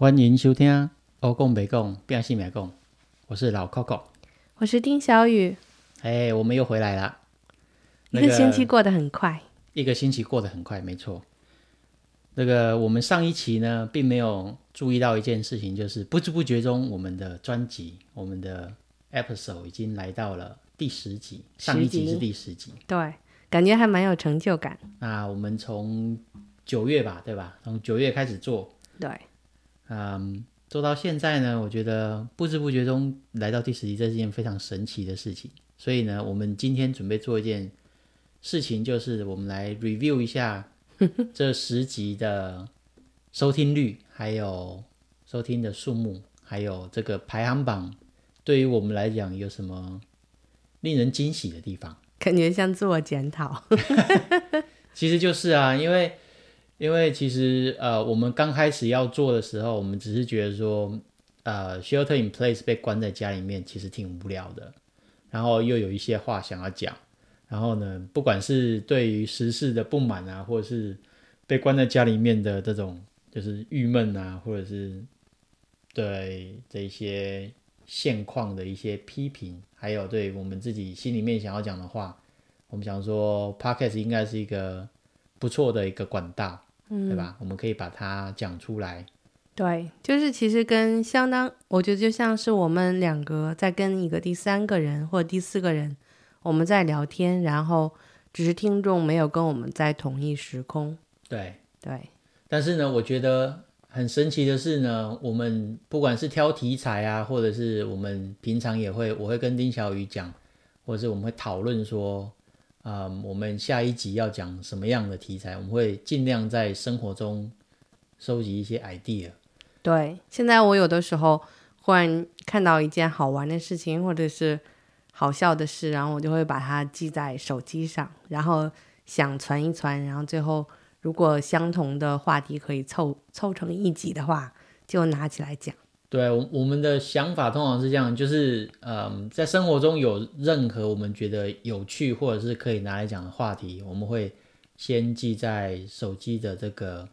欢迎收听欧讲北讲变性美讲，我是老 Coco， 我是丁小雨。 我们又回来了。 一个星期过得很快， 一个星期过得很快，没错。我们上一期呢，并没有注意到一件事情，就是不知不觉中，我们的专辑，我们的 episode 已经来到了第10集，上一集是第10集， 对，感觉还蛮有成就感。 那我们从9月吧，对吧？从9月开始做， 对， 做到现在呢，我觉得不知不觉中来到第10集，这是一件非常神奇的事情。所以呢，我们今天准备做一件事情，就是我们来 review 一下这10集的收听率，还有收听的数目，还有这个排行榜对于我们来讲有什么令人惊喜的地方。 感觉像自我检讨。 其实就是啊，因为其实我们刚开始要做的时候，我们只是觉得说shelter in place 被关在家里面其实挺无聊的，然后又有一些话想要讲，然后呢，不管是对于时事的不满啊，或者是被关在家里面的这种就是郁闷啊，或者是对这些现况的一些批评，还有对我们自己心里面想要讲的话，我们想说 Podcast 应该是一个不错的一个管道，对吧？我们可以把它讲出来。 对，就是其实我觉得就像是我们两个在跟一个第3个人或者第4个人我们在聊天，然后只是听众没有跟我们在同一时空。 对， 但是呢，我觉得很神奇的是呢，我们不管是挑题材啊，或者是我们平常我会跟丁小雨讲，或者是我们会讨论说我们下一集要讲什么样的题材，我们会尽量在生活中收集一些 idea。 对，现在我有的时候忽然看到一件好玩的事情或者是好笑的事，然后我就会把它记在手机上，然后想传一传，然后最后如果相同的话题可以凑成一集的话，就拿起来讲。 对，我们的想法通常是这样，就是在生活中有任何我们觉得有趣或者是可以拿来讲的话题，我们会先记在手机的这个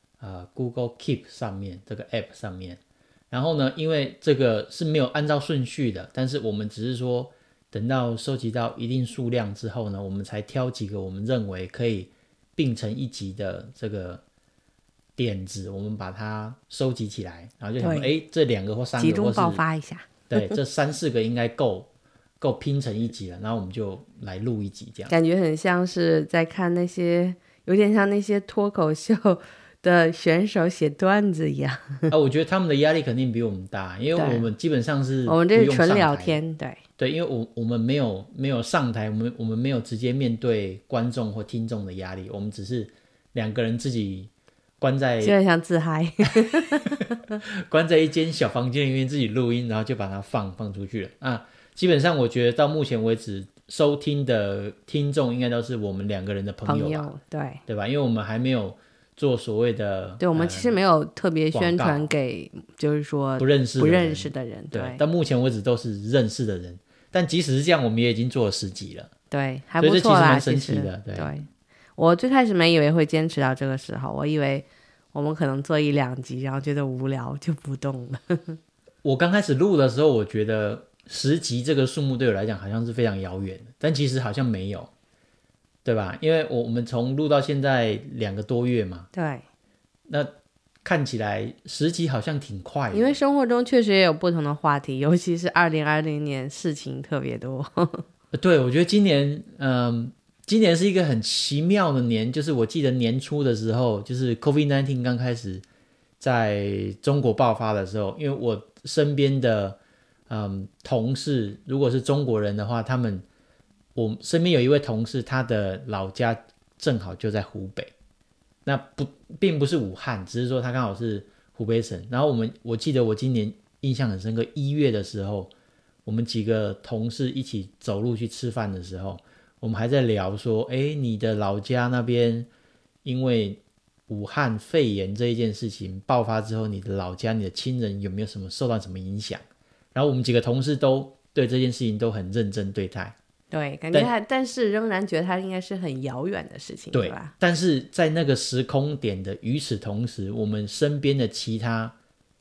Google Keep 上面，这个 App 上面。然后呢，因为这个是没有按照顺序的，但是我们只是说等到收集到一定数量之后呢，我们才挑几个我们认为可以并成一集的这个点子，我们把它收集起来，然后就想说这2个或3个集中爆发一下。 对，这3、4个应该够拼成一集了，然后我们就来录一集，这样感觉很像是在看那些有点像那些脱口秀的选手写段子一样。 我觉得他们的压力肯定比我们大，因为我们基本上是我们这是纯聊天。 对，因为我们没有上台，我们没有直接面对观众或听众的压力，我们只是2个人自己关在， 有点像自嗨。 关在一间小房间里面自己录音，然后就把它放出去了基本上我觉得到目前为止收听的听众应该都是我们2个人的朋友，对吧？因为我们还没有做所谓的， 对，我们其实没有特别宣传给就是说不认识的人， 对，到目前为止都是认识的人，但即使是这样，我们也已经做了10集了， 对，还不错啦。 所以这其实蛮神奇的。 对，我最开始没以为会坚持到这个时候，我以为我们可能做1-2集，然后觉得无聊就不动了。 我刚开始录的时候，我觉得10集这个数目对我来讲好像是非常遥远的，但其实好像没有，对吧？因为我们从录到现在2个多月嘛， 对， 那看起来10集好像挺快的， 因为生活中确实也有不同的话题，尤其是2020年事情特别多。 对，我觉得今年是一个很奇妙的年，就是我记得年初的时候，就是 COVID-19 刚开始在中国爆发的时候，因为我身边的同事如果是中国人的话，我身边有一位同事，他的老家正好就在湖北，那并不是武汉，只是说他刚好是湖北省。然后我记得我今年印象很深刻，1月的时候，我们几个同事一起走路去吃饭的时候，我们还在聊说，你的老家那边因为武汉肺炎这一件事情爆发之后，你的老家你的亲人有没有受到什么影响？然后我们几个同事都对这件事情都很认真对待， 对，感觉但是仍然觉得它应该是很遥远的事情，对吧？ 但是在那个时空点的与此同时，我们身边的其他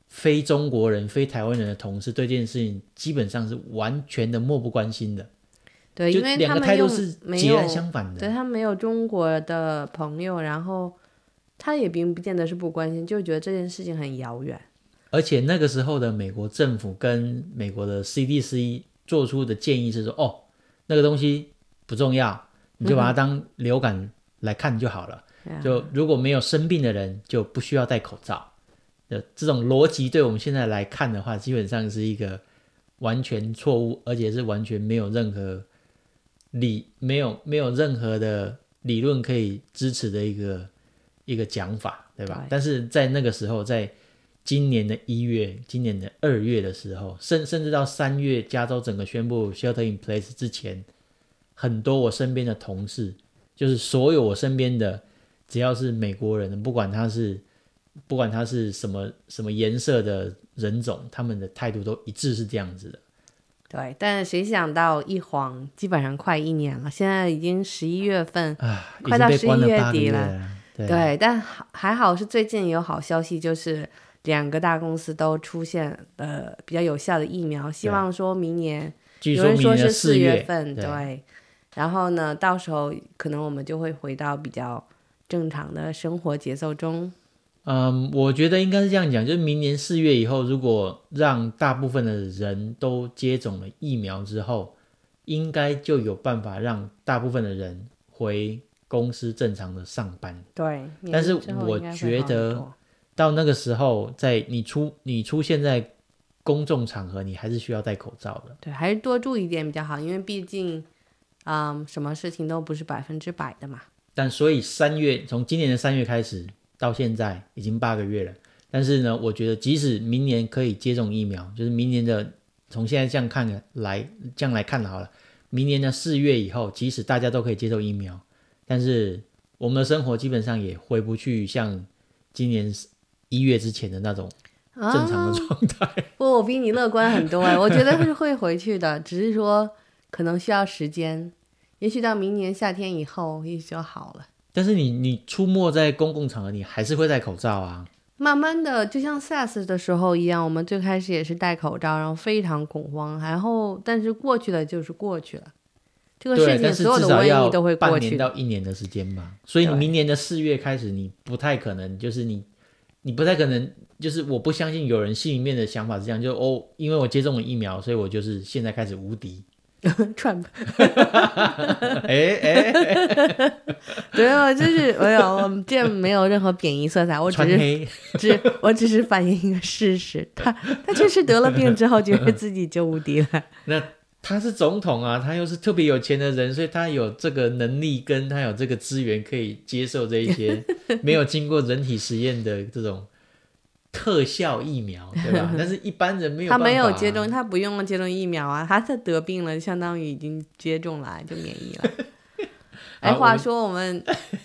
非中国人、非台湾人的同事对这件事情基本上是完全的漠不关心的。 对，因为两个态度是截然相反的。 对，他没有中国的朋友，然后他也并不见得是不关心，就觉得这件事情很遥远。 而且那个时候的美国政府跟美国的 CDC 做出的建议是说，哦，那个东西不重要，你就把它当流感来看就好了。就如果没有生病的人就不需要戴口罩。这种逻辑对我们现在来看的话，基本上是一个完全错误，而且是完全没有任何没有任何的理论可以支持的一个讲法，对吧？但是在那个时候，在今年的1月、今年的2月的时候，甚至到3月，加州整个宣布 shelter in place 之前，很多我身边的同事，就是所有我身边的，只要是美国人，不管他是什么颜色的人种，他们的态度都一致是这样子的。 对，但谁想到一晃基本上快1年了，现在已经11月份，快到11月底了。对，但还好是最近有好消息，就是2个大公司都出现比较有效的疫苗，希望说明年，有人说是4月份，对。然后呢，到时候可能我们就会回到比较正常的生活节奏中。 我觉得应该是这样讲，就是明年4月以后，如果让大部分的人都接种了疫苗之后，应该就有办法让大部分的人回公司正常的上班。 对， 但是我觉得到那个时候，在你出现在公众场合，你还是需要戴口罩的。 对，还是多注意一点比较好，因为毕竟什么事情都不是100%的嘛。 但所以从今年的3月开始到现在已经8个月了，但是呢，我觉得即使明年可以接种疫苗，就是明年的从现在这样来看好了，明年的4月以后，即使大家都可以接受疫苗，但是我们的生活基本上也回不去像今年1月之前的那种正常的状态。 我比你乐观很多我觉得是会回去的，只是说可能需要时间，也许到明年夏天以后也许就好了。 但是你出没在公共场合，你还是会戴口罩啊。 慢慢的，就像 SARS 的时候一样，我们最开始也是戴口罩，然后非常恐慌，然后但是过去了就是过去了。这个事情所有的瘟疫都会过去， 半年到1年的时间吧。所以你明年的4月开始，你不太可能，就是你不太可能，就是我不相信有人心里面的想法是这样，就因为我接种了疫苗，所以我就是现在开始无敌。 Trump 对，我这没有任何贬义色彩，我只是反映一个事实，他确实得了病之后觉得自己就无敌了。 那他是总统啊，他又是特别有钱的人，所以他有这个能力跟他有这个资源可以接受这一些没有经过人体实验的这种特效疫苗，对吧？但是一般人没有办法， 他没有接种，他不用接种疫苗啊，他得病了，相当于已经接种了，就免疫了。话说我们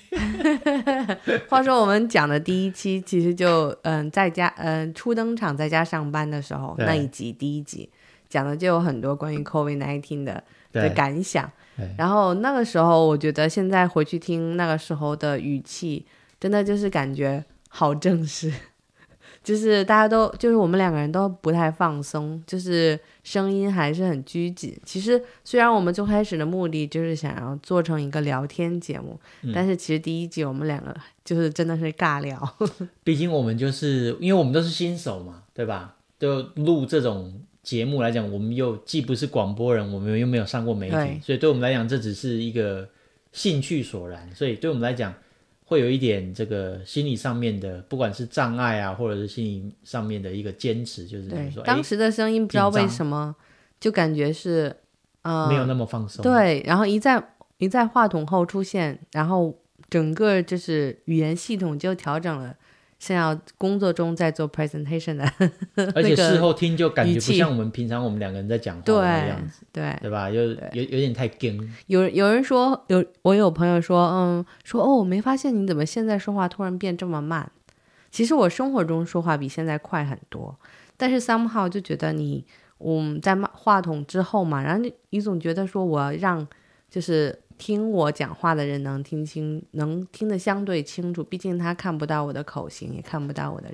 讲的第一期其实就在家初登场在家上班的时候那一集第一集讲的就有很多关于 COVID-19 的感想，然后那个时候我觉得现在回去听那个时候的语气，真的就是感觉好正式。就是大家就是我们2个人都不太放松，就是声音还是很拘谨。其实虽然我们最开始的目的就是想要做成一个聊天节目，但是其实第一集我们2个就是真的是尬聊。 毕竟我们就是因为我们都是新手嘛，对吧？就录这种节目来讲，我们又既不是广播人，我们又没有上过媒体，所以对我们来讲这只是一个兴趣所然，所以对我们来讲会有一点这个心理上面的，不管是障碍啊，或者是心理上面的一个坚持，就是说当时的声音不知道为什么就感觉是没有那么放松。 对，然后一在话筒后出现，然后整个就是语言系统就调整了，像要工作中在做 presentation 的而且事后听就感觉不像我们平常我们2个人在讲话的样子，对吧？有点太硬。 有人说我有朋友说我没发现你怎么现在说话突然变这么慢。其实我生活中说话比现在快很多，但是 somehow 就觉得在话筒之后嘛，然后你总觉得说我要让就是听我讲话的人能听得相对清楚，毕竟他看不到我的口型，也看不到我的人，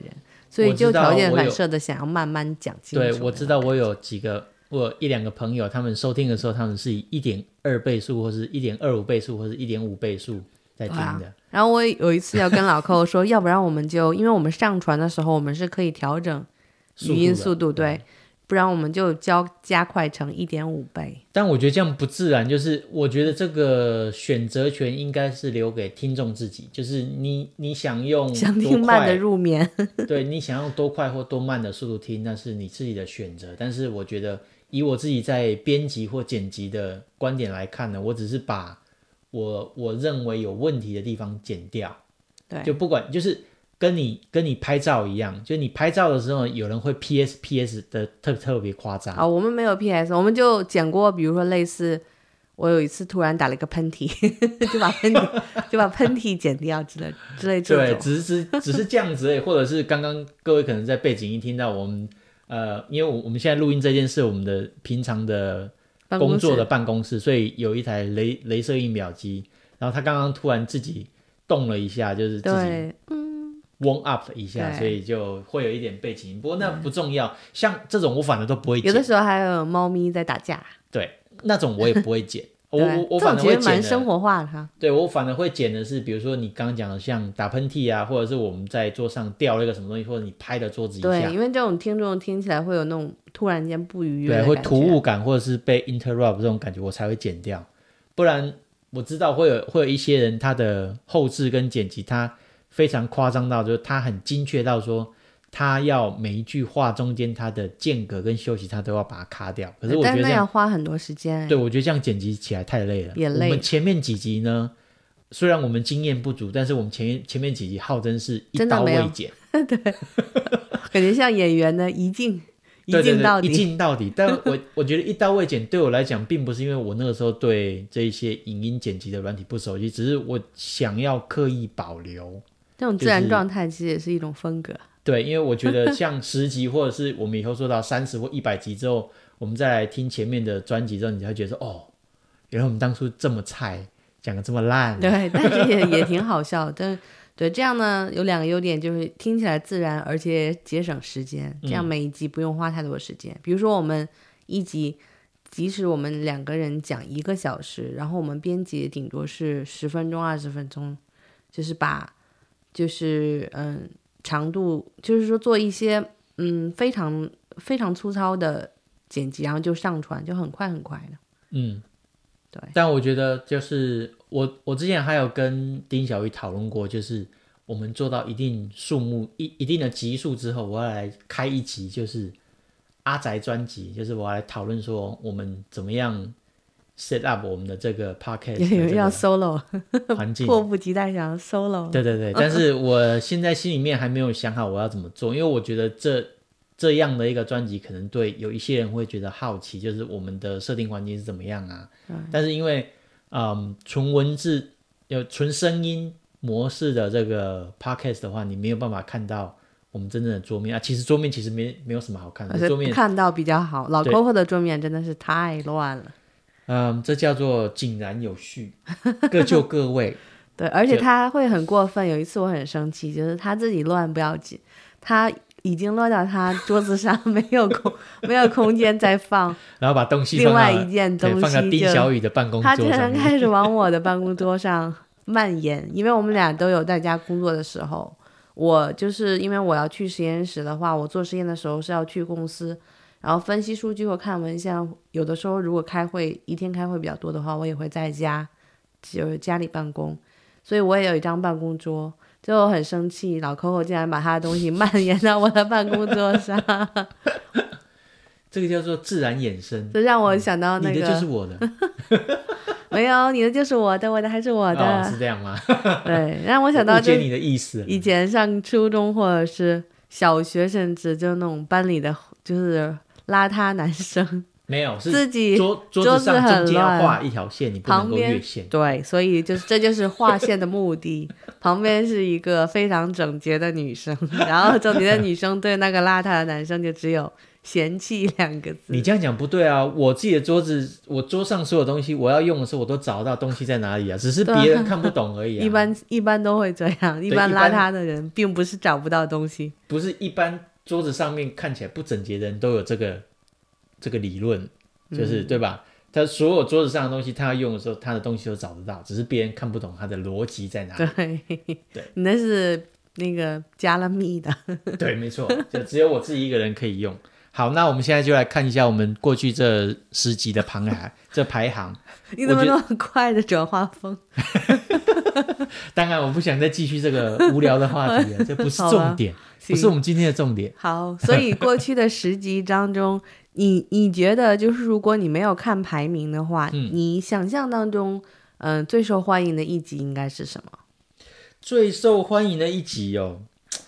所以就条件我反射的想要慢慢讲清楚。 对，我知道我有一两个朋友，他们收听的时候，他们是以1.2倍速，或是1.25倍速，或是1.5倍速在听的。 然后我有一次要跟老寇说，要不然我们就因为我们上传的时候，我们是可以调整语音速度，对。不然我们就加快成1.5倍。 但我觉得这样不自然，就是我觉得这个选择权应该是留给听众自己，就是你想用多快， 想听慢的入眠对，你想用多快或多慢的速度听，那是你自己的选择。但是我觉得以我自己在编辑或剪辑的观点来看呢，我只是把我认为有问题的地方剪掉， 对， 就不管就是跟你拍照一样，就你拍照的时候有人会 PS 的特别夸张我们没有 PS， 我们就剪过，比如说类似我有一次突然打了一个喷嚏就把喷嚏剪掉之类这种。 对，只是这样子而已。或者是刚刚各位可能在背景音听到我们因为我们现在录音这件事我们的平常的工作的办公室，所以有一台雷射印表机，然后他刚刚突然自己动了一下，就是自己warm up 一下，所以就会有一点背景音，不过那不重要。像这种我反而都不会剪， 有的时候还有猫咪在打架， 对，那种我也不会剪我反而会剪的， 这种其实蛮生活化的哈。 对，我反而会剪的是比如说你刚刚讲的像打喷嚏啊，或者是我们在桌上掉了一个什么东西，或者你拍的桌子一下， 对，因为这种听众听起来会有那种突然间不愉悦的对， 感觉， 会突兀感或者是被 interrupt 这种感觉我才会剪掉。不然我知道会有一些人他的后制跟剪辑他非常夸张到就是他很精确到说他要每一句话中间他的间隔跟休息他都要把它卡掉，可是我觉得这样但那要花很多时间。 对，我觉得这样剪辑起来太累了， 也累。 我们前面几集呢虽然我们经验不足，但是我们前面几集号真是一刀未剪对感觉像演员的一镜到底， 一镜到底。但我觉得一刀未剪对我来讲并不是因为我那个时候对这一些影音剪辑的软体不熟悉，只是我想要刻意保留这种自然状态其实也是一种风格。 对，因为我觉得像10集或者是我们以后做到30或100集之后，我们再来听前面的专辑之后，你才会觉得说哦，原来我们当初这么菜，讲得这么烂。 对，但是也挺好笑的。对，这样呢有2个优点，就是听起来自然，而且节省时间，这样每一集不用花太多时间。比如说我们一集即使我们2个人讲1个小时，然后我们编辑顶多是10分钟20分钟，就是把长度就是说做一些非常非常粗糙的剪辑，然后就上传，就很快很快的。对。 但我觉得就是我之前还有跟丁小玉讨论过，就是我们做到一定数目一定的集数之后，我要来开一集就是阿宅专辑，就是我要来讨论说我们怎么样 set up 我们的这个 podcast 要 solo 环境， 迫不及待想要 solo。 对但是我现在心里面还没有想好我要怎么做，因为我觉得这样的一个专辑可能对有一些人会觉得好奇，就是我们的设定环境是怎么样啊。但是因为纯文字有纯声音模式的这个 podcast 的话，你没有办法看到我们真正的桌面啊。其实桌面其实没有什么好看的，桌面看到比较好。老 Coco 的桌面真的是太乱了。 这叫做井然有序，各就各位。 对，而且他会很过分。有一次我很生气，就是他自己乱不要紧，他已经乱到他桌子上没有空间再放， 然后把东西另外一件东西放在丁小雨的办公桌上面， 他竟然开始往我的办公桌上蔓延。因为我们俩都有在家工作的时候，我就是因为我要去实验室的话，我做实验的时候是要去公司，然后分析数据或看文献，有的时候如果一天开会比较多的话，我也会在家，就是家里办公，所以我也有一张办公桌。就我很生气，老 Coco 竟然把他的东西蔓延到我的办公桌上这个叫做自然衍生， 这让我想到那个你的就是我的没有，你的就是我的，我的还是我的。 是这样吗？ 对，让我想到误解你的意思。 以前上初中或者是小学，甚至就那种班里的就是邋遢男生， 没有，是自己桌子上中间要画一条线，你不能够越线。 对，所以这就是画线的目的。旁边是一个非常整洁的女生，然后整洁的女生对那个邋遢的男生就只有嫌弃2个字。 你这样讲不对啊！我自己的桌子，我桌上所有东西，我要用的时候我都找到东西在哪里啊，只是别人看不懂而已啊。 一般都会这样，一般邋遢的人并不是找不到东西， 不是一般桌子上面看起来不整洁的人都有这个理论，就是对吧？他所有桌子上的东西，他要用的时候，他的东西都找得到，只是别人看不懂他的逻辑在哪里。 对，你那是那个加了密的。 对，没错，就只有我自己一个人可以用。好，那我们现在就来看一下我们过去这10集的排行。 你怎么那么快的转化风？ 当然，我不想再继续这个无聊的话题了，这不是重点，不是我们今天的重点。 好，所以过去的10集当中，你觉得就是如果你没有看排名的话，你想象当中，最受欢迎的一集应该是什么？ 最受欢迎的一集哦，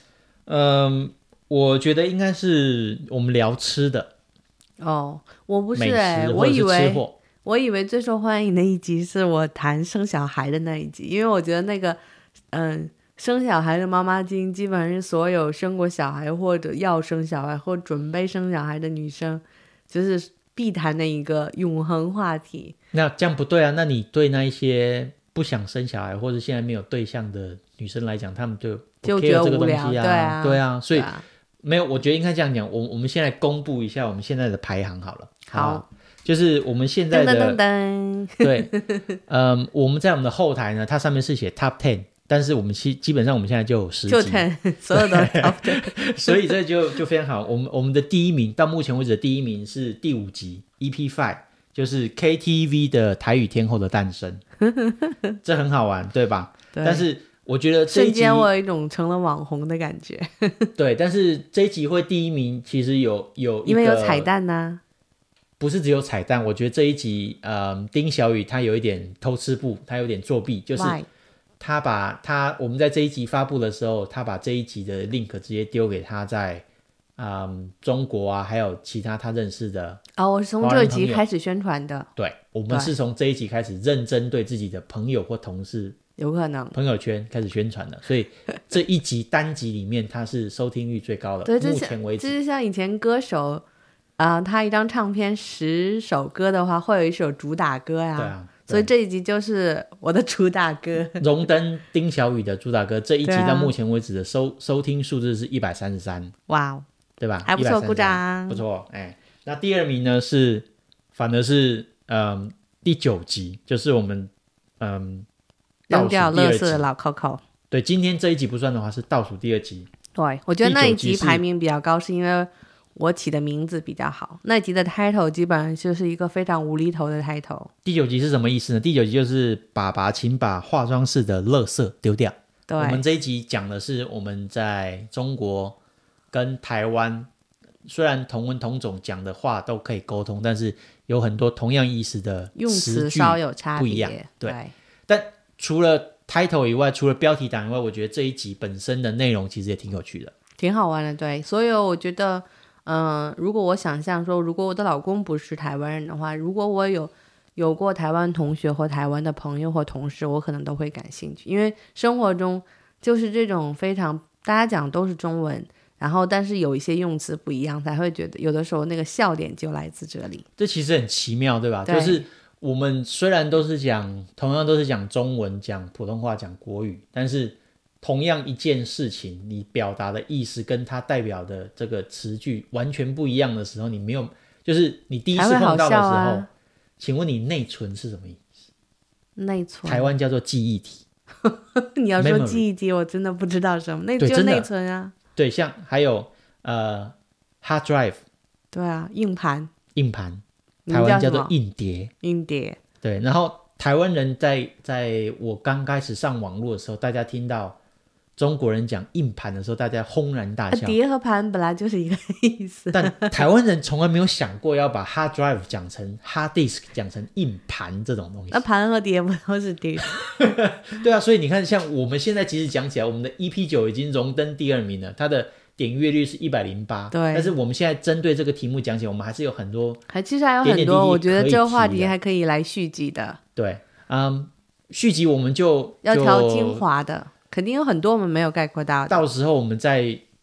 我觉得应该是我们聊吃的。 哦，我不是美食我以为吃货。 我以为最受欢迎的一集是我谈生小孩的那一集，因为我觉得那个生小孩的妈妈经基本上是所有生过小孩或者要生小孩或准备生小孩的女生就是必谈的一个永恒话题。 那这样不对啊，那你对那一些不想生小孩或者现在没有对象的女生来讲，她们就觉得这个东无聊。 西啊。对啊，所以没有，我觉得应该这样讲，我们现在公布一下我们现在的排行好了。 好， 就是我们现在的噔噔噔噔对，我们在我们的后台呢，它上面是写 Top 10，但是我们基本上我们现在就有10集， 就10，所有都 Top 10， 所以这就非常好。我们的第一名到目前为止的第一名是第5集 EP5， 就是 KTV 的台语天后的诞生，这很好玩，对吧？ 对， 但是我觉得这一集瞬间我有一种成了网红的感觉。 对，但是这一集会第一名，其实有一个， 因为有彩蛋啊。 不是只有彩蛋，我觉得这一集丁小雨他有一点偷吃步，他有点作弊，就是我们在这一集发布的时候，他把这一集的 link 直接丢给他在中国啊，还有其他他认识的我是从这一集开始宣传的。 对，我们是从这一集开始认真对自己的朋友或同事有可能朋友圈开始宣传的，所以这一集单集里面它是收听率最高的。 对， 目前为止就是像以前歌手他一张唱片10首歌的话，会有一首主打歌呀。 对啊， 所以这一集就是我的主打歌， 荣登丁小雨的主打歌。这一集到目前为止的收听数字是133， 哇， 对吧？ 还不错，鼓掌， 不错。那第2名呢反而是第9集，就是我们扔掉垃圾的老 Coco。 对，今天这一集不算的话是倒数第2集。 对，我觉得那一集排名比较高，是因为我起的名字比较好。那集的 title 基本上就是一个非常无厘头的 title。 第9集是什么意思呢？第9集就是爸爸请把化妆室的垃圾丢掉。 对， 我们这一集讲的是我们在中国跟台湾虽然同文同种讲的话都可以沟通，但是有很多同样意思的用词句稍有差别， 不一样。对，但除了 title 以外，除了标题党以外，我觉得这一集本身的内容其实也挺有趣的， 挺好玩的。对，所以我觉得如果我想象说，如果我的老公不是台湾人的话，如果我有过台湾同学或台湾的朋友或同事，我可能都会感兴趣，因为生活中就是这种非常大家讲都是中文，然后但是有一些用词不一样，才会觉得有的时候那个笑点就来自这里。 这其实很奇妙，对吧？ 对， 就是我们虽然同样都是讲中文、讲普通话、讲国语，但是同样一件事情，你表达的意思跟它代表的这个词句完全不一样的时候，你没有，就是你第一次碰到的时候，请问你内存是什么意思？ 内存， 台湾叫做记忆体。 你要说记忆体，我真的不知道什么，那就内存啊。 对，像还有hard drive， 对啊，硬盘， 台湾叫做硬碟。对，然后台湾人在我刚开始上网络的时候，大家听到中国人讲硬盘的时候，大家轰然大笑。 碟和盘本来就是一个意思， 但台湾人从来没有想过要把 hard drive 讲成 hard disk， 讲成硬盘这种东西。 那盘和碟不都是碟？ 对啊，所以你看，像我们现在其实讲起来，我们的 EP9 已经荣登第2名了，它的点阅率是108。 对， 但是我们现在针对这个题目讲起来，我们还是有很多其实还有很多，我觉得这个话题还可以来续集的。 对，续集我们就要挑精华的，肯定有很多我们没有概括到的。 到时候我们再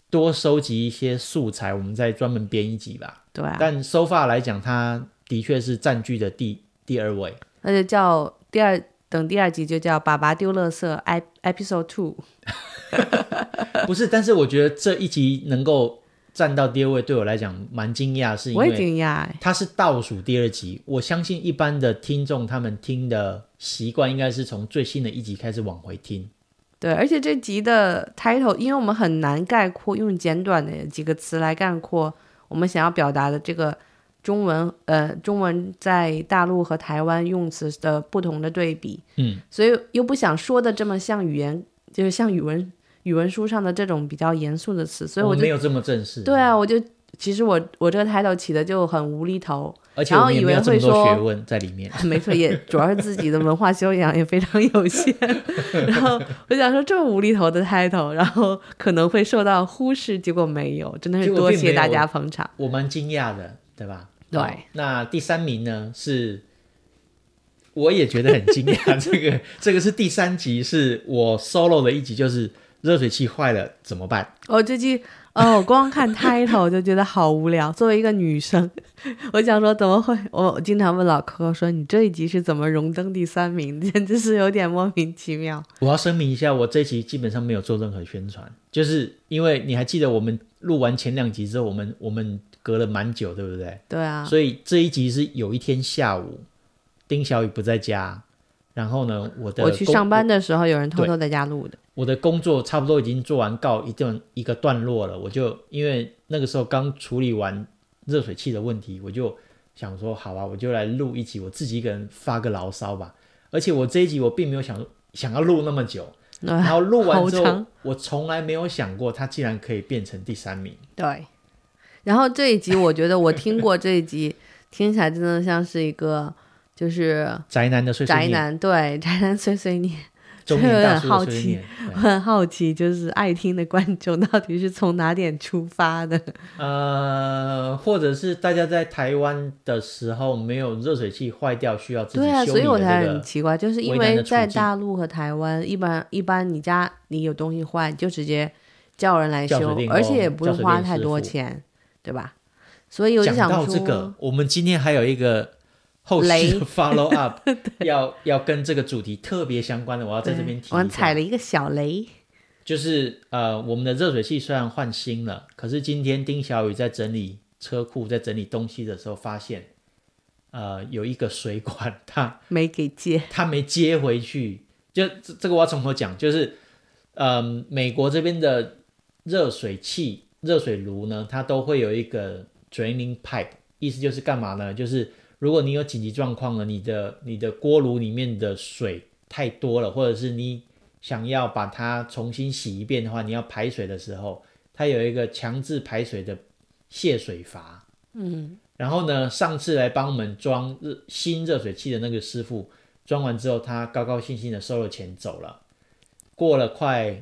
多收集一些素材，我们再专门编一集吧。 对啊， 但so far来讲，它的确是占据的第二位。 那就叫等第二集就叫爸爸丢垃圾 Episode 2。 不是，但是我觉得这一集能够站到第二位，对我来讲蛮惊讶，是因我也惊为讶它是倒数第二集。我相信一般的听众他们听的习惯应该是从最新的一集开始往回听。 对，而且这集的 title， 因为我们很难概括，用简短的几个词来概括我们想要表达的这个中文在大陆和台湾用词的不同的对比，所以又不想说的这么像语言，就是像语文书上的这种比较严肃的词，所以我就没有这么正式。 对啊，其实我这个 title 起的就很无厘头， 而且我们也没有这么多学问在里面。 没错，也主要是自己的文化修养也非常有限。然后我想说这么无厘头的 title， 然后可能会受到忽视，结果没有，真的是多谢大家捧场。 我蛮惊讶的，对吧？ 对。 那第3名呢，是我也觉得很惊讶，这个是第3集，是我 solo 的一集，就是热水器坏了怎么办？ 这集我光看 title 就觉得好无聊。作为一个女生，我想说怎么会？我经常问老柯说：“你这一集是怎么荣登第3名？”简直是有点莫名其妙。 我要声明一下，我这一集基本上没有做任何宣传，就是因为你还记得我们录完前2集之后，我们隔了蛮久，对不对？ 对啊。 所以这一集是有一天下午，丁小雨不在家，然后呢， 我去上班的时候，有人偷偷在家录的。 我的工作差不多已经做完告一个段落了，我就因为那个时候刚处理完热水器的问题，我就想说好吧，我就来录一集，我自己一个人发个牢骚吧。而且我这一集我并没有想要录那么久，然后录完之后我从来没有想过它竟然可以变成第3名。 对，然后这一集我觉得我听过这一集听起来真的像是一个就是宅男的碎碎念， 对，宅男碎碎念。 中年大叔的碎碎念。 我很好奇，就是爱听的观众到底是从哪点出发的？ 或者是大家在台湾的时候没有热水器坏掉需要自己修理的这个， 所以我才很奇怪，就是因为在大陆和台湾，一般你家里有东西坏，你就直接叫人来修，而且也不用花太多钱，对吧？所以我就想说， 讲到这个，我们今天还有一个后续的 follow up 要跟这个主题特别相关的，我要在这边提一下。 我们踩了一个小雷， 就是我们的热水器虽然换新了，可是今天丁小雨在整理车库在整理东西的时候发现有一个水管他没接回去。就这个我要从头讲，就是美国这边的热水器热水炉呢，它都会有一个 draining pipe， 意思就是干嘛呢？就是如果你有紧急状况了，你的锅炉里面的水太多了，或者是你想要把它重新洗一遍的话，你要排水的时候，它有一个强制排水的泄水阀。然后呢，上次来帮我们装新热水器的那个师傅装完之后，他高高兴兴的收了钱走了。过了快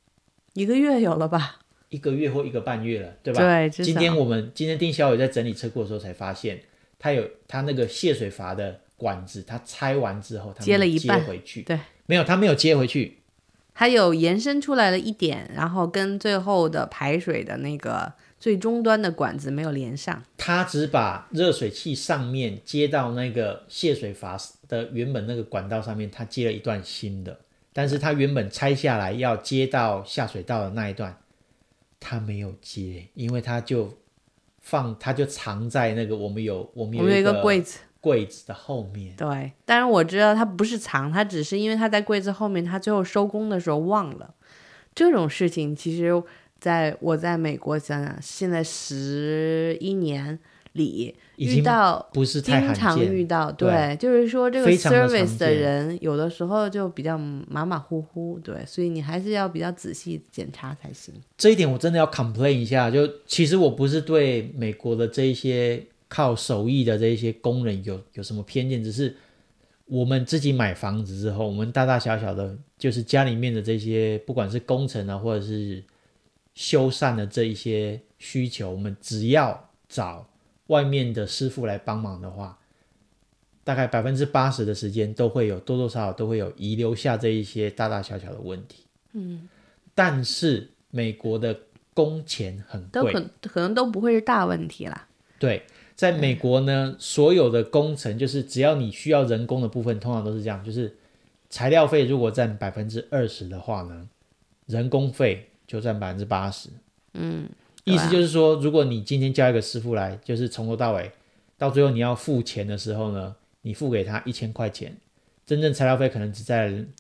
1个月有了吧 ？1个月或1个半月了，对吧？ 对， 今天丁小雨在整理车库的时候才发现，他那个泄水阀的管子，他拆完之后，他接了一半回去。 对， 没有，他没有接回去， 它有延伸出来了一点，然后跟最后的排水的那个最终端的管子没有连上。 他只把热水器上面接到那个泄水阀的原本那个管道上面，他接了一段新的，但是他原本拆下来要接到下水道的那一段，他没有接，因为他就藏在那个我们有一个柜子的后面。 对，当然我知道他不是藏，他只是因为他在柜子后面，他最后收工的时候忘了。这种事情其实我在美国现在11年里遇到， 不是太罕见， 经常遇到。对，就是说这个 service 的人有的时候就比较马马虎虎，对，所以你还是要比较仔细检查才行。 这一点我真的要 complain 一下，就其实我不是对美国的这一些靠手艺的这一些工人有什么偏见，只是我们自己买房子之后，我们大大小小的就是家里面的这些不管是工程啊或者是修缮的这一些需求，我们只要找外面的师傅来帮忙的话，大概80%的时间都会有多多少少都会有遗留下这一些大大小小的问题。但是美国的工钱很都贵， 可能都不会是大问题啦。 对，在美国呢，所有的工程就是只要你需要人工的部分，通常都是这样，就是材料费如果占20%的话呢，人工费就占80%。意思就是说，如果你今天叫一个师傅来，就是从头到尾，到最后你要付钱的时候呢，你付给他1000块钱，真正材料费可能只占了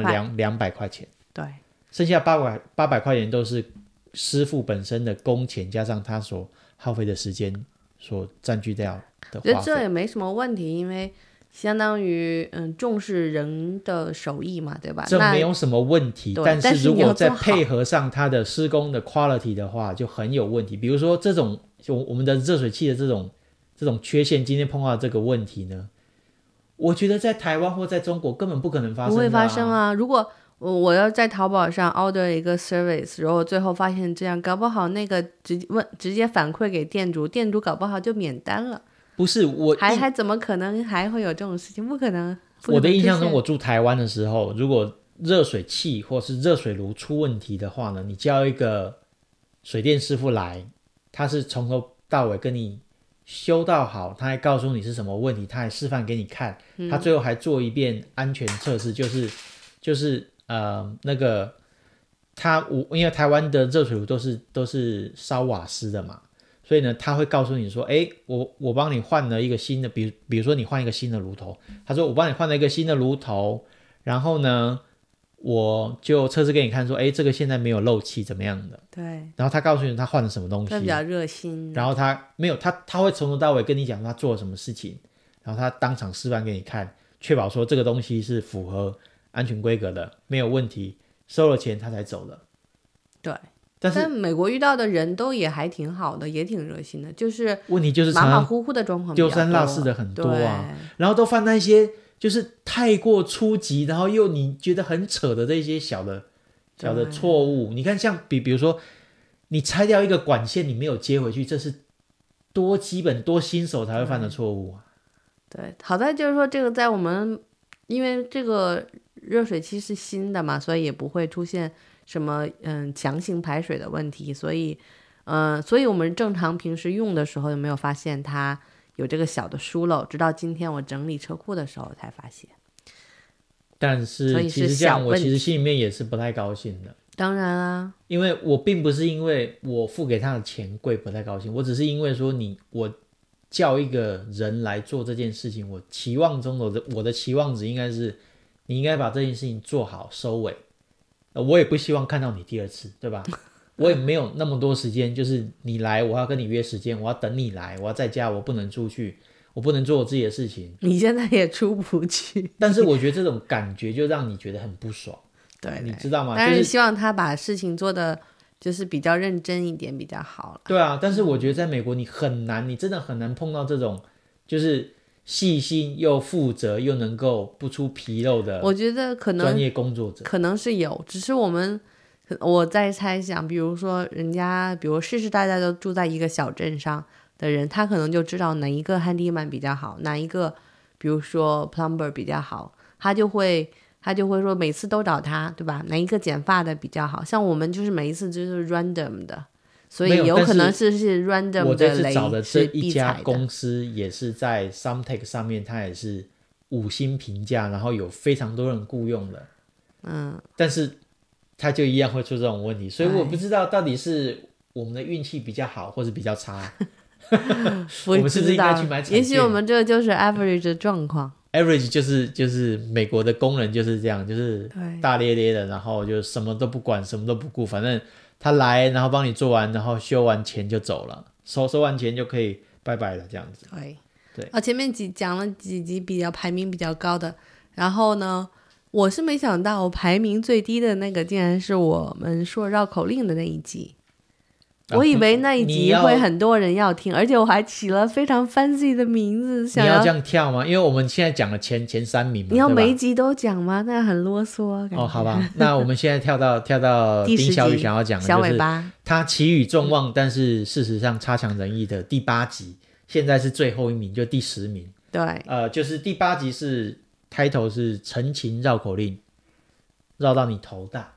200块钱， 对， 剩下800块钱都是师傅本身的工钱加上他所耗费的时间所占据掉的花费。 我觉得这也没什么问题，因为相当于重视人的手艺嘛，对吧？ 这没有什么问题，但是如果再配合上它的施工的 quality 的话，就很有问题。比如说这种我们的热水器的这种缺陷，今天碰到这个问题呢，我觉得在台湾或在中国根本不可能发生， 不会发生啊。如果我要在淘宝上 order 一个 service， 然后最后发现这样，搞不好那个直接反馈给店主，店主搞不好就免单了。 不是我还怎么可能还会有这种事情？不可能。 我的印象中，我住台湾的时候，如果热水器或是热水炉出问题的话呢，你叫一个水电师傅来，他是从头到尾跟你修到好，他还告诉你是什么问题，他还示范给你看，他最后还做一遍安全测试，就是那个因为台湾的热水炉都是烧瓦斯的嘛，所以呢他会告诉你说，我帮你换了一个新的，比如说你换一个新的炉头，他说我帮你换了一个新的炉头，然后呢我就测试给你看说，这个现在没有漏气怎么样的， 对， 然后他告诉你他换了什么东西， 他比较热心， 然后他没有他会从头到尾跟你讲他做了什么事情，然后他当场示范给你看，确保说这个东西是符合安全规格的，没有问题，收了钱他才走了。 对， 但美国遇到的人都也还挺好的，也挺热心的，就是问题就是马马虎虎的状况丢三落四的很多啊，然后都犯那些就是太过初级，然后又你觉得很扯的这些小的错误。你看像比如说你拆掉一个管线你没有接回去，这是多基本多新手才会犯的错误啊。 对，好在就是说这个在我们因为这个热水器是新的嘛，所以也不会出现什么强行排水的问题，所以我们正常平时用的时候有没有发现它有这个小的疏漏，直到今天我整理车库的时候才发现。 但是其实这样我其实心里面也是不太高兴的。 当然啊， 因为我并不是因为我付给他的钱贵不太高兴，我只是因为说我叫一个人来做这件事情，我期望中的我的期望值应该是你应该把这件事情做好收尾，我也不希望看到你第二次，对吧？我也没有那么多时间，就是你来我要跟你约时间，我要等你来，我要在家，我不能出去，我不能做我自己的事情。 你现在也出不去， 但是我觉得这种感觉就让你觉得很不爽。 对， 你知道吗？ 但是希望他把事情做的就是比较认真一点比较好了。 对啊，但是我觉得在美国你真的很难碰到这种就是细心又负责又能够不出纰漏的， 我觉得可能专业工作者可能是有，只是我在猜想，比如说人家比如世世代代都住在一个小镇上的人，他可能就知道哪一个 handyman 比较好，哪一个比如说 plumber 比较好，他就会说每次都找他，对吧？哪一个剪发的比较好，像我们就是每一次就是 random 的，所以有可能是 random 的雷。 我这次找的这一家公司也是在 Sumtech 上面，它也是5星评价，然后有非常多人雇用的，但是它就一样会出这种问题，所以我不知道到底是我们的运气比较好或是比较差。我们是不是应该去买产线？ 也许我们这就是 average 的状况。 average 就是美国的工人就是这样，就是大咧咧的，然后就什么都不管，什么都不顾，反正他来，然后帮你做完，然后修完钱就走了，收完钱就可以拜拜了，这样子。对。 前面讲了几集比较排名比较高的，然后呢，我是没想到我排名最低的那个竟然是我们说绕口令的那一集。我以为那一集会很多人要听，而且我还起了非常 fancy 的名字。 你要这样跳吗？因为我们现在讲了前3名嘛， 你要每一集都讲吗？那很啰嗦。 好吧，那我们现在跳到丁小雨想要讲的小尾巴， 就是他奇语众望，但是事实上差强人意的第8集，现在是最后一名，就第10名。 对， 就是第8集是 title 是陈情绕口令，绕到你头大。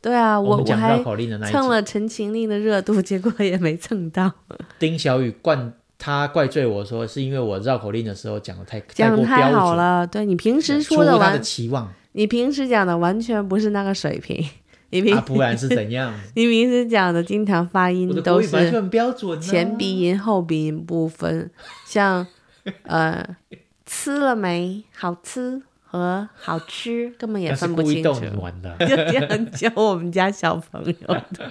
对啊， 我们讲还绕口令的那一集蹭了陈情令的热度，结果也没蹭到。 丁小雨他怪罪我说是因为我绕口令的时候讲的太讲过标准， 太好了，对你平时说出乎他的期望， 你平时讲的完全不是那个水平。 不然是怎样？ 你平时讲的经常发音都是很标准、啊， 前鼻音后鼻音不分，像吃了没，好吃和好吃根本也分不清楚。 那是故意逗你玩的， 就这样教我们家小朋友的。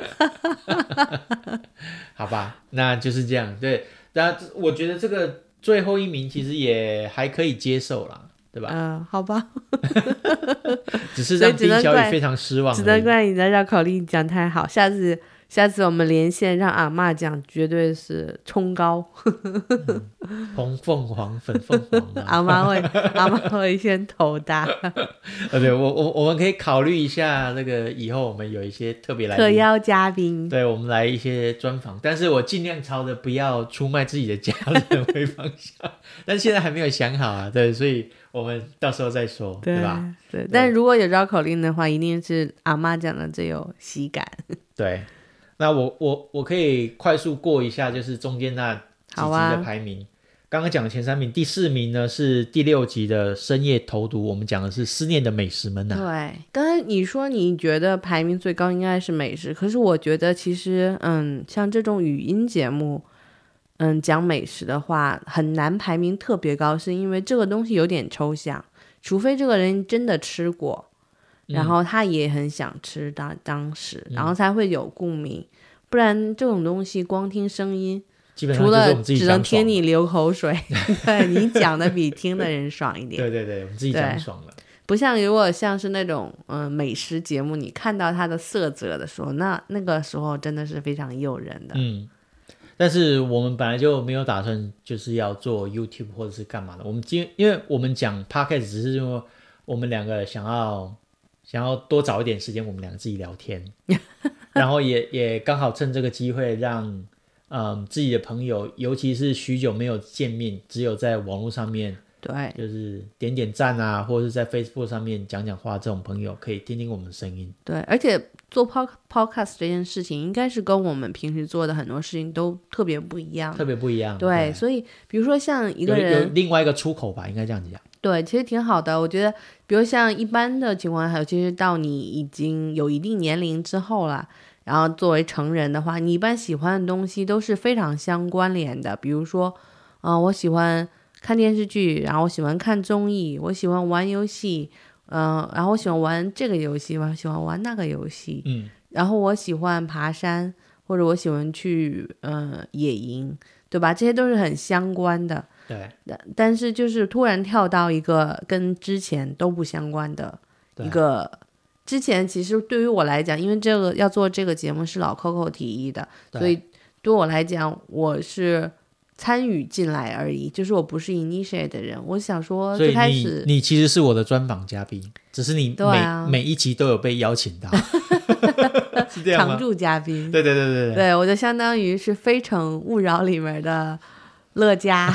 好吧，那就是这样。对，但我觉得这个最后一名其实也还可以接受啦，对吧？ 好吧。 只是让丁小雨非常失望， 只能怪你的绕口令讲太好。下次我们连线让阿嬷讲，绝对是冲高。 红凤凰粉凤凰、啊、 阿嬷会先头大。 对，我们可以考虑一下，那个以后我们有一些特别来特邀嘉宾， 对，我们来一些专访，但是我尽量朝着不要出卖自己的家人为方向，但是现在还没有想好啊，对，所以我们到时候再说， 对吧？ 对，但如果有绕口令的话，一定是阿嬷讲的最有喜感。对， 那我可以快速过一下，就是中间那几集的排名。刚刚讲的前3名，第4名呢是第6集的深夜投毒，我们讲的是思念的美食们啊。 对，刚才你说你觉得排名最高应该是美食，可是我觉得其实像这种语音节目讲美食的话很难排名特别高，是因为这个东西有点抽象，除非这个人真的吃过，然后他也很想吃当时，然后才会有共鸣，不然这种东西光听声音基本上就是我们自己除了只能听你流口水对，你讲的比听的人爽一点。 对，我们自己讲爽了， 不像如果像是那种美食节目，你看到它的色泽的时候，那个时候真的是非常诱人的。 但是我们本来就没有打算就是要做 YouTube 或者是干嘛的，我们因为我们讲 Podcast 只是说我们两个想要多找一点时间我们两个自己聊天然后也刚好趁这个机会让自己的朋友，尤其是许久没有见面，只有在网络上面， 对， 就是点点赞啊，或者是在 Facebook 上面讲讲话，这种朋友可以听听我们的声音。 对，而且做 podcast 这件事情应该是跟我们平时做的很多事情都特别不一样，对，所以比如说像一个人有另外一个出口吧，应该这样子讲。 对，其实挺好的，我觉得比如像一般的情况，还有其实到你已经有一定年龄之后了，然后作为成人的话，你一般喜欢的东西都是非常相关联的，比如说我喜欢看电视剧，然后我喜欢看综艺，我喜欢玩游戏，然后我喜欢玩这个游戏，我喜欢玩那个游戏，然后我喜欢爬山，或者我喜欢去野营，对吧？这些都是很相关的。 对， 但是就是突然跳到一个跟之前都不相关的一个，之前其实对于我来讲，因为这个要做这个节目是老 Coco 提议的，所以对我来讲我是参与进来而已，就是我不是 initiate 的人。我想说最开始所以你其实是我的专访嘉宾，只是你每一集都有被邀请到是这样吗？ 常驻嘉宾。 对， 我就相当于是《非诚勿扰》里面的乐嘉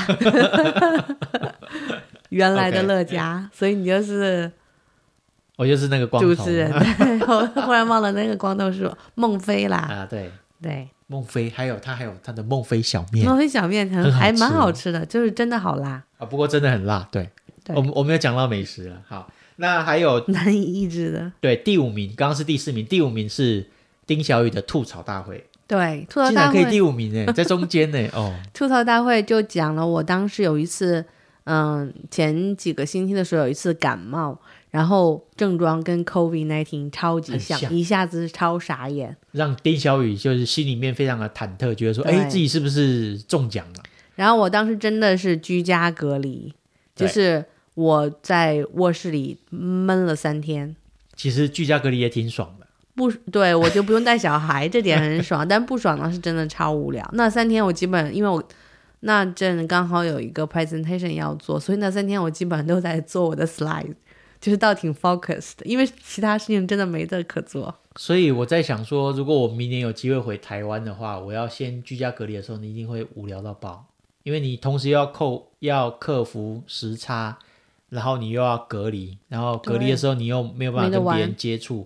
原来的乐嘉所以你就是我就是那个光头主持人我忽然忘了那个光头是孟非啦对孟非，还有他的孟非小面， 孟非小面还蛮好吃的，就是真的好辣不过真的很辣。对，我们有讲到美食了。好，那还有难以抑制的。 对，第5名，刚刚是第4名，第5名是丁小雨的吐槽大会。 对，吐槽大会竟然可以第5名耶，在中间耶吐槽大会就讲了我当时有一次前几个星期的时候有一次感冒，然后症状跟 COVID-19 超级像，一下子超傻眼， 让丁小雨就是心里面非常的忐忑，觉得说自己是不是中奖了。 然后我当时真的是居家隔离，就是我在卧室里闷了3天。 其实居家隔离也挺爽的， 对，我就不用带小孩这点很爽但不爽的是真的超无聊。那3天我基本因为我那阵刚好有一个 presentation 要做，所以那3天我基本上都在做我的 slide， 就是倒挺 focused 的，因为其他事情真的没得可做。 所以我在想说，如果我明年有机会回台湾的话，我要先居家隔离的时候，你一定会无聊到爆，因为你同时要克服时差，然后你又要隔离，然后隔离的时候你又没有办法跟别人接触，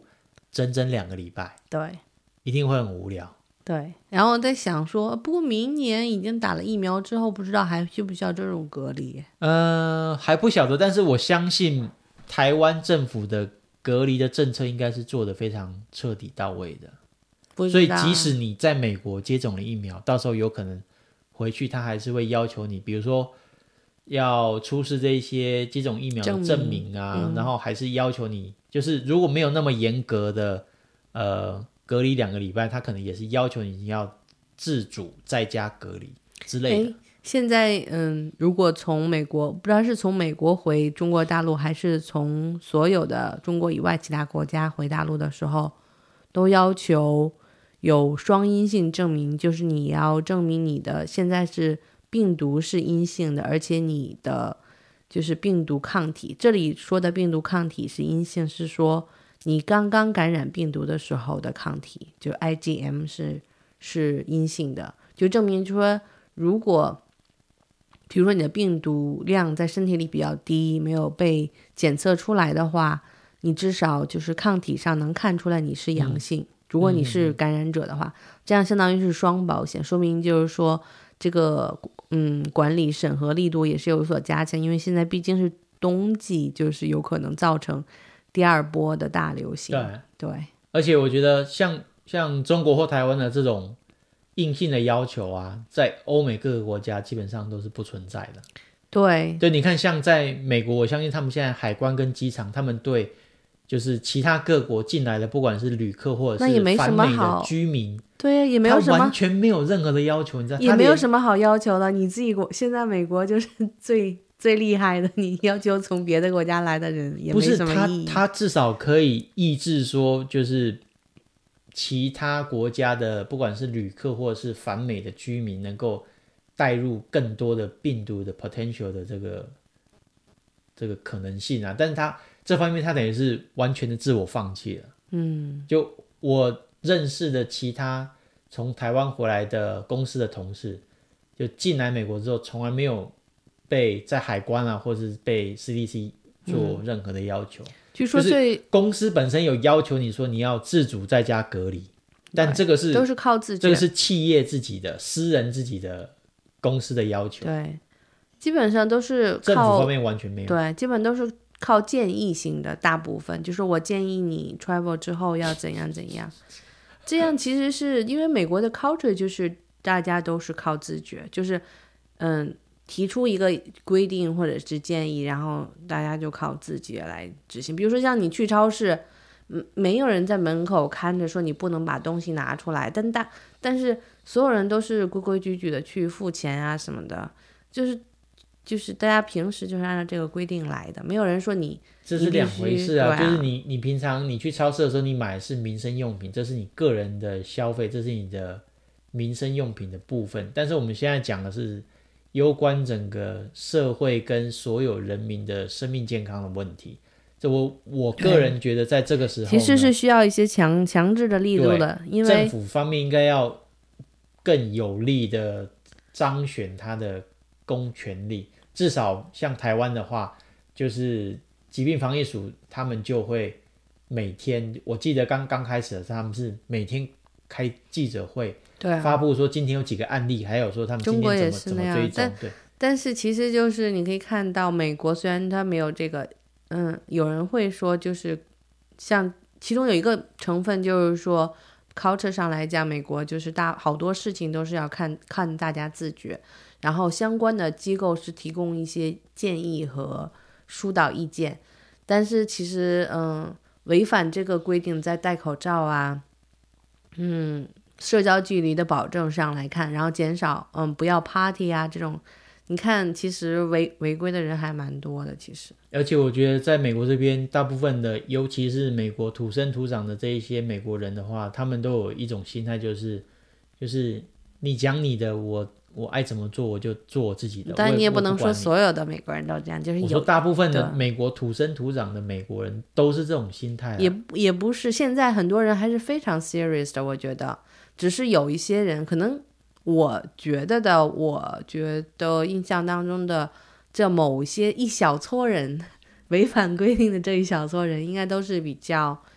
整整2个礼拜， 对一定会很无聊。 对，然后在想说，不过明年已经打了疫苗之后，不知道还需不需要这种隔离？ 还不晓得，但是我相信台湾政府的隔离的政策应该是做得非常彻底到位的。所以即使你在美国接种了疫苗，到时候有可能回去他还是会要求你，比如说要出示这些接种疫苗的证明啊，然后还是要求你，就是如果没有那么严格的隔离2个礼拜，他可能也是要求你要自主在家隔离之类的。 现在如果从美国，不知道是从美国回中国大陆，还是从所有的中国以外其他国家回大陆的时候，都要求有双阴性证明，就是你要证明你的现在是病毒是阴性的，而且你的就是病毒抗体，这里说的病毒抗体是阴性，是说你刚刚感染病毒的时候的抗体，就 IgM 是阴性的，就证明就说如果比如说你的病毒量在身体里比较低，没有被检测出来的话，你至少就是抗体上能看出来你是阳性，如果你是感染者的话，这样相当于是双保险，说明就是说这个管理审核力度也是有所加强，因为现在毕竟是冬季，就是有可能造成第2波的大流行。对， 而且我觉得像中国或台湾的这种硬性的要求啊，在欧美各个国家基本上都是不存在的。 对， 你看像在美国，我相信他们现在海关跟机场，他们对就是其他各国进来的不管是旅客或者是反美的居民， 对，也没有什么， 他完全没有任何的要求，你知道， 也没有什么好要求的。你自己现在美国就是最厉害的，你要求从别的国家来的人也没什么意义。 他至少可以抑制说，就是其他国家的不管是旅客或者是反美的居民能够带入更多的病毒的 potential 的这个可能性啊，但是他这方面他等于是完全的自我放弃了。就我认识的其他从台湾回来的公司的同事，就进来美国之后从来没有被在海关啊或是被 CDC 做任何的要求。 据说就是公司本身有要求你说你要自主在家隔离，但这个是都是靠自觉， 这个是企业自己的私人自己的公司的要求。 对，基本上都是靠政府方面完全没有。 对，基本都是靠建议性的，大部分就是我建议你 travel 之后要怎样怎样。这样其实是因为美国的 culture 就是大家都是靠自觉，就是提出一个规定或者是建议，然后大家就靠自觉来执行。比如说像你去超市，没有人在门口看着说你不能把东西拿出来，但是所有人都是规规矩矩的去付钱啊什么的，就是大家平时就是按照这个规定来的，没有人说你这是两回事啊。就是你平常你去超市的时候，你买的是民生用品，这是你个人的消费，这是你的民生用品的部分。但是我们现在讲的是攸关整个社会跟所有人民的生命健康的问题。这我个人觉得在这个时候其实是需要一些强制的力度的，因为政府方面应该要更有力的彰显他的公权力。至少像台湾的话，就是疾病防疫署他们就会每天，我记得刚开始的时候他们是每天开记者会， 对啊， 发布说今天有几个案例，还有说他们今天怎么追踪。 但是其实就是你可以看到美国虽然它没有这个有人会说就是像其中有一个成分就是说 culture 上来讲，美国就是好多事情都是要看大家自觉，然后相关的机构是提供一些建议和疏导意见，但是其实违反这个规定，在戴口罩啊社交距离的保证上来看，然后减少不要 party 啊这种，你看其实违规的人还蛮多的其实。 而且我觉得在美国这边大部分的尤其是美国土生土长的这一些美国人的话，他们都有一种心态，就是你讲你的，我爱怎么做我就做我自己的。 但你也不能说所有的美国人都这样，就是我说大部分的美国土生土长的美国人都是这种心态也不是，现在很多人还是非常 serious 的，我觉得只是有一些人可能我觉得印象当中的这某些一小撮人违反规定的这一小撮人应该都是比较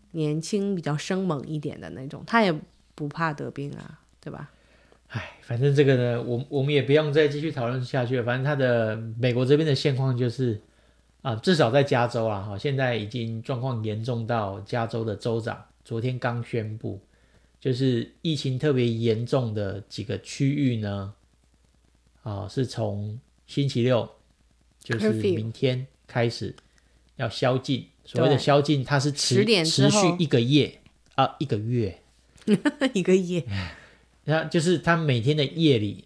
年轻比较生猛一点的那种，他也不怕得病啊，对吧？ 反正这个呢，我们也不用再继续讨论下去了。反正他的美国这边的现况就是至少在加州啊，现在已经状况严重到加州的州长昨天刚宣布，就是疫情特别严重的几个区域呢，是从星期六，就是明天开始要宵禁。所谓的宵禁，它是持续一个月一个月一个月， 那就是它每天的夜里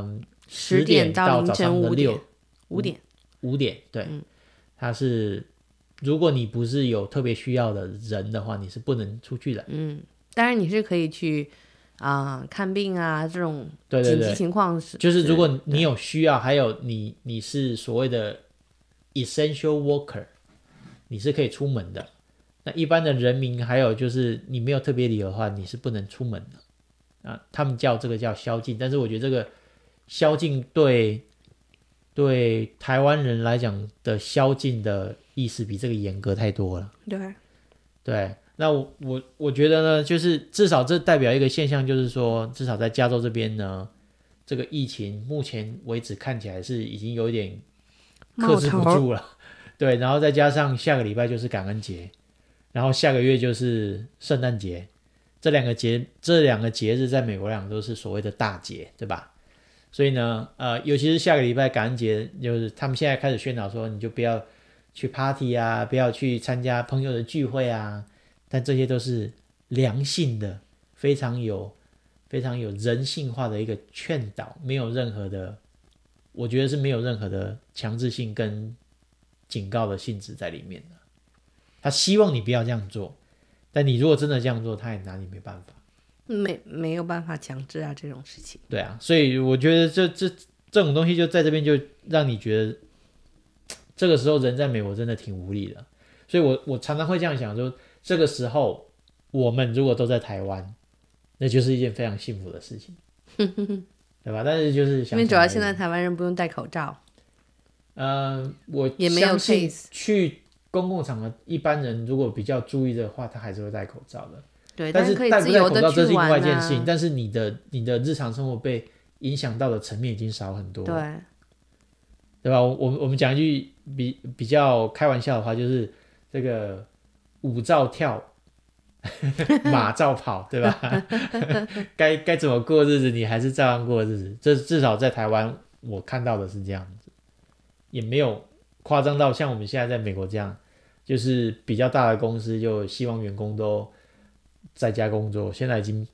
10点到早上的 5点， 对，它是如果你不是有特别需要的人的话，你是不能出去的。 当然你是可以去看病啊，这种紧急情况就是如果你有需要，还有你是所谓的 essential worker， 你是可以出门的。那一般的人民还有就是你没有特别理由的话，你是不能出门的。他们叫这个叫宵禁，但是我觉得这个宵禁对台湾人来讲的宵禁的意思比这个严格太多了。对，那我觉得呢，就是至少这代表一个现象，就是说至少在加州这边呢，这个疫情目前为止看起来是已经有一点克制不住了。对，然后再加上下个礼拜就是感恩节，然后下个月就是圣诞节，这两个节日在美国来讲都是所谓的大节，对吧？所以呢尤其是下个礼拜感恩节，就是他们现在开始宣导说你就不要去 party 啊，不要去参加朋友的聚会啊，但这些都是良性的，非常有人性化的一个劝导，没有任何的，我觉得是没有任何的强制性跟警告的性质在里面的。他希望你不要这样做，但你如果真的这样做，他也拿你没办法， 没有办法强制啊这种事情。 对啊，所以我觉得这种东西就在这边就让你觉得这个时候人在美国真的挺无力的。所以我常常会这样想说，这个时候我们如果都在台湾，那就是一件非常幸福的事情对吧？但是就是想， 因为主要现在台湾人不用戴口罩， 我相信去公共场合一般人如果比较注意的话，他还是会戴口罩的。 对， 但是可以自由的去玩啊， 戴不戴口罩这是另外一件事情，但是你的日常生活被影响到的层面已经少很多了，对吧？我们讲一句比较开玩笑的话，就是这个舞照跳马照跑，对吧？该怎么过日子你还是照样过日子，这至少在台湾我看到的是这样子，也没有夸张到像我们现在在美国这样，就是比较大的公司就希望员工都在家工作，现在已经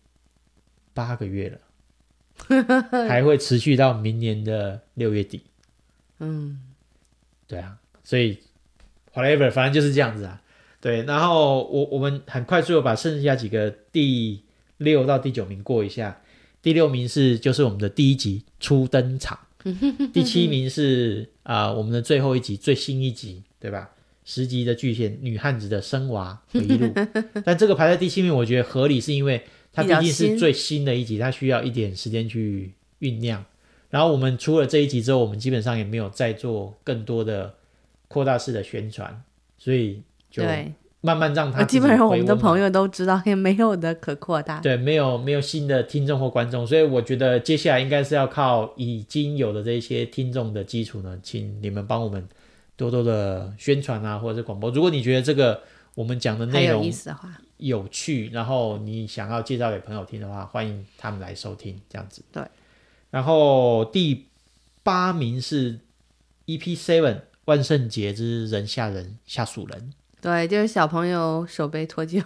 8个月了还会持续到明年的6月底。对啊，所以 whatever 反正就是这样子啊。对，然后我们很快速的把剩下几个第6到第9名过一下。第6名就是我们的第一集初登场第7名是我们的最后一集最新一集，对吧？10集的巨献女汉子的生娃回忆录但这个排在第7名我觉得合理，是因为它毕竟是最新的一集，它需要一点时间去酝酿。然后我们除了这一集之后，我们基本上也没有再做更多的扩大式的宣传，所以就慢慢让它基本上我们的朋友都知道，也没有的可扩大。 对，没有新的听众或观众，所以我觉得接下来应该是要靠已经有的这些听众的基础呢，请你们帮我们多多的宣传啊，或者是广播。如果你觉得这个我们讲的内容有意思的话， 有趣，然后你想要介绍给朋友听的话，欢迎他们来收听，这样子。 对。 然后第8名是 EP7 万圣节之人吓人吓死人。 对，就是小朋友手被脱臼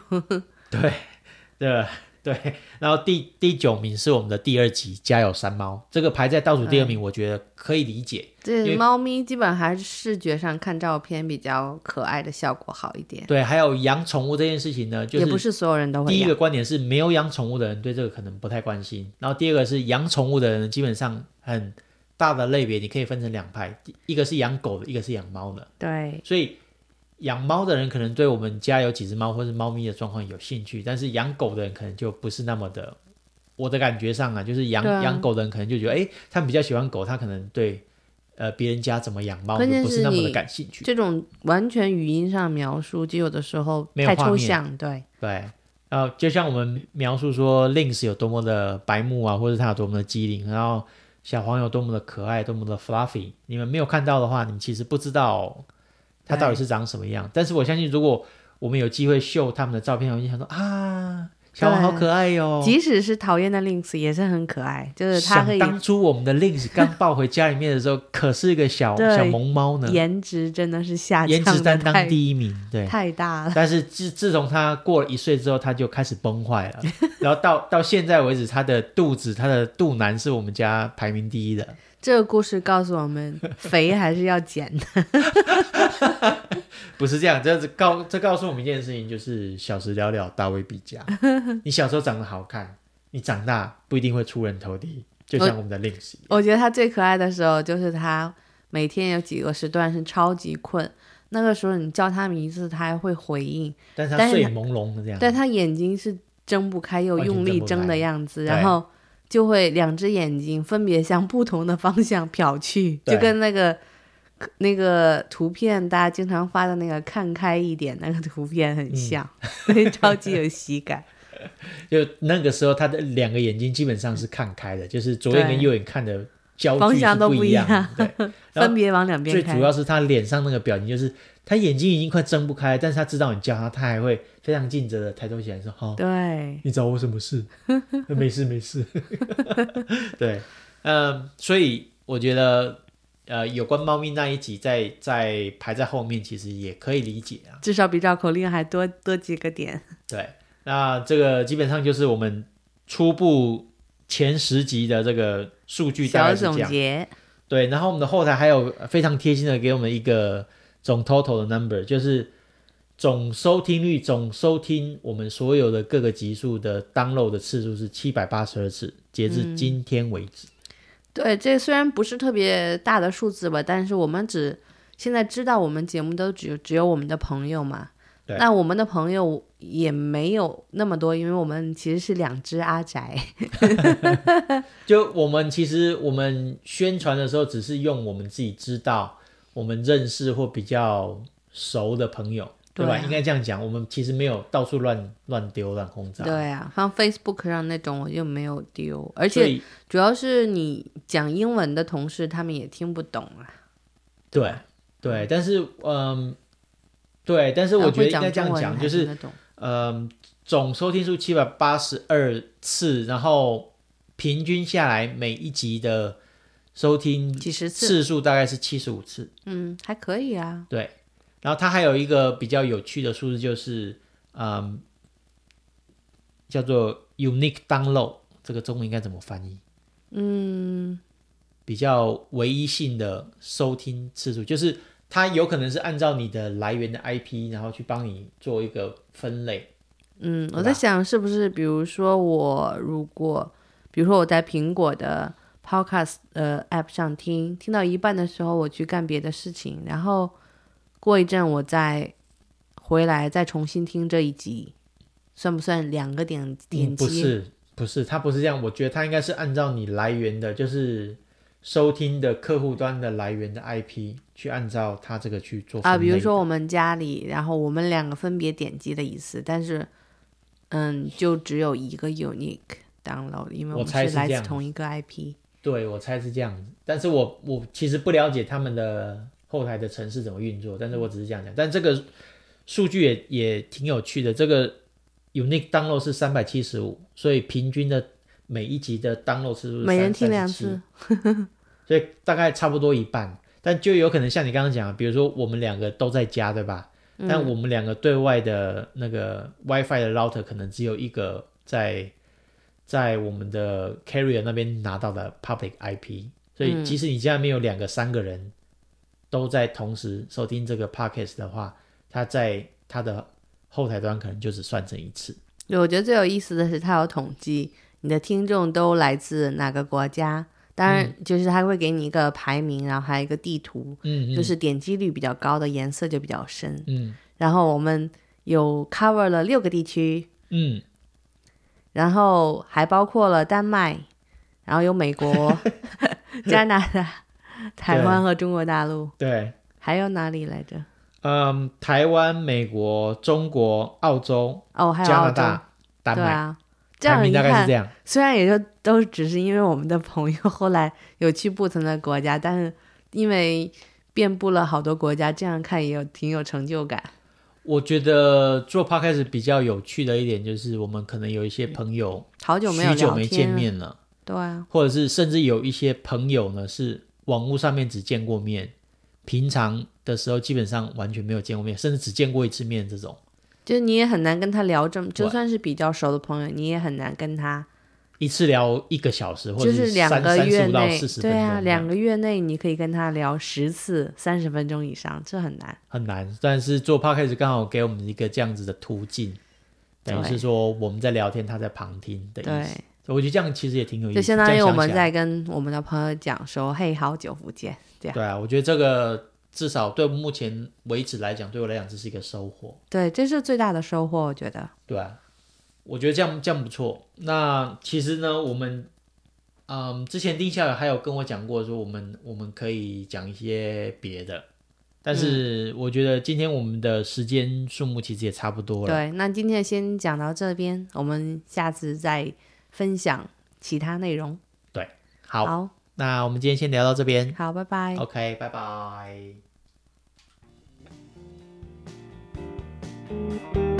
对，然后第9名是我们的第2集家有3猫，这个排在倒数第2名我觉得可以理解。 这猫咪基本还是视觉上看照片比较可爱的效果好一点。 对，还有养宠物这件事情呢，就是也不是所有人都会养。 第一个观点是没有养宠物的人对这个可能不太关心，然后第二个是养宠物的人基本上很大的类别你可以分成2派，一个是养狗的，一个是养猫的。 对， 所以养猫的人可能对我们家有几只猫或是猫咪的状况有兴趣，但是养狗的人可能就不是那么的，我的感觉上啊，就是养狗的人可能就觉得他们比较喜欢狗，他可能对别人家怎么养猫， 关键不是那么的感兴趣。 这种完全语音上描述，就有的时候太抽象，对。 就像我们描述说 Lynx 有多么的白目啊，或者它有多么的机灵，然后小黄有多么的可爱，多么的 fluffy， 你们没有看到的话，你们其实不知道它到底是长什么样。但是我相信，如果我们有机会秀他们的照片，我就想说啊，小黄好可爱哟、 即使是讨厌的 Lynx 也是很可爱，就是它可以。 想当初我们的 Lynx 刚抱回家里面的时候，可是一个小萌猫呢， 颜值真的是下降的， 颜值担当第一名，对， 太大了。 但是自从它过了1岁之后，它就开始崩坏了，然后到现在为止，它的肚腩是我们家排名第一的。 这个故事告诉我们，肥还是要减的。 不是这样，这告诉我们一件事情，就是小时了了，大未必佳。你小时候长得好看，你长大不一定会出人头地，就像我们的 Lynx。 我觉得他最可爱的时候，就是他每天有几个时段是超级困，那个时候你叫他名字，他还会回应， 但是他睡朦胧的这样， 但他眼睛是睁不开又用力睁的样子，然后就会2只眼睛分别向不同的方向瞟去，就跟那个图片大家经常发的那个看开一点那个图片很像，所以超级有喜感。 就那个时候他的2个眼睛基本上是看开的，就是左眼跟右眼看的焦距方向都不一样，对， 分别往两边开。 最主要是他脸上那个表情，就是他眼睛已经快睁不开，但是他知道你叫他，他还会非常尽责的抬头起来说：“好， 对， 你找我什么事？没事没事。”对，所以我觉得有关猫咪那一集在排在后面，其实也可以理解啊， 至少比绕口令还多几个点。 对，那这个基本上就是我们初步前10集的这个数据大概是这样。 小总结。 对，然后我们的后台还有非常贴心的给我们一个总 total 的 number， 就是总收听率，总收听我们所有的各个集数的 download 的次数是782次，截至今天为止。 对，这虽然不是特别大的数字吧，但是我们现在知道我们节目都只有我们的朋友嘛。那我们的朋友也没有那么多，因为我们其实是2只阿宅。 就其实我们宣传的时候，只是用我们自己知道、我们认识或比较熟的朋友，对吧？应该这样讲，我们其实没有到处乱丢、乱轰炸。 对啊，像 Facebook 上那种我就没有丢，而且主要是你讲英文的同事他们也听不懂啊。 对，但是对，但是我觉得应该这样讲，就是总收听数782次，然后平均下来每一集的收听次数大概是75次， 还可以啊。 对，然后它还有一个比较有趣的数字，就是叫做 unique download， 这个中文应该怎么翻译？比较唯一性的收听次数，就是它有可能是按照你的来源的 IP， 然后去帮你做一个分类。 我在想是不是比如说我在苹果的 Podcast App 上听到一半的时候我去干别的事情，然后过一阵我再回来再重新听这一集，算不算2个点击？ 不是，它不是这样。我觉得它应该是按照你来源的，就是收听的客户端的来源的 IP 去按照它这个去做分类比如说我们家里，然后我们2个分别点击的意思，但是就只有一个 unique download， 因为我们是来自同一个 IP。 对，我猜是这样子，但是我其实不了解他们的后台的程式怎么运作，但是我只是这样讲。但这个数据也挺有趣的，这个 unique download 是375，所以平均的每一集的 download 次数是每人听2次， 所以大概差不多一半。但就有可能像你刚刚讲，比如说我们2个都在家，对吧？但我们2个对外的那个 WiFi 的 router 可能只有一个在我们的 carrier 那边拿到的 public IP， 所以即使你家里面有2个3个人都在同时收听这个 podcast 的话，它在它的后台端可能就只算成1次。 对，我觉得最有意思的是它有统计你的听众都来自哪个国家，当然就是它会给你一个排名，然后还有一个地图，就是点击率比较高的颜色就比较深，然后我们有 cover 了6个地区，然后还包括了丹麦，然后有美国加拿大， 台湾和中国大陆， 对， 还有哪里来着？ 台湾、美国、中国、澳洲、 哦，还有澳洲、 加拿大、丹麦， 对啊，这样排名一看大概是这，样。 虽然也就都只是因为我们的朋友后来有去不同的国家，但是因为遍布了好多国家，这样看也挺有成就感。 我觉得做 podcast 比较有趣的一点就是，我们可能有一些朋友好久没有许久没聊天见面了， 对啊， 或者是甚至有一些朋友呢是网络上面只见过面，平常的时候基本上完全没有见过面，甚至只见过一次面这种， 就是你也很难跟他聊这么，就算是比较熟的朋友，你也很难跟他， 一次聊1个小时，或者就是2个月 35到内， 40分钟， 对啊，2个月内你可以跟他聊10次30分钟以上，这很难。 很难。但是做 podcast 刚好给我们一个这样子的途径，等于是说我们在聊天，他在旁听的意对， 思。我觉得这样其实也挺有意思， 就相当于我们这样想起来在跟我们的朋友讲说，嘿，好久不见，这样。 对啊，我觉得这个至少对目前为止来讲，对我来讲这是一个收获。 对，这是最大的收获，我觉得。 对啊，我觉得这样不错。那其实呢，我们之前丁校友还有跟我讲过说，我们可以讲一些别的，但是我觉得今天我们的时间数目其实也差不多了。 对，那今天先讲到这边，我们下次再分享其他内容。 对，好， 好， 那我们今天先聊到这边。 好，拜拜。 OK，拜拜。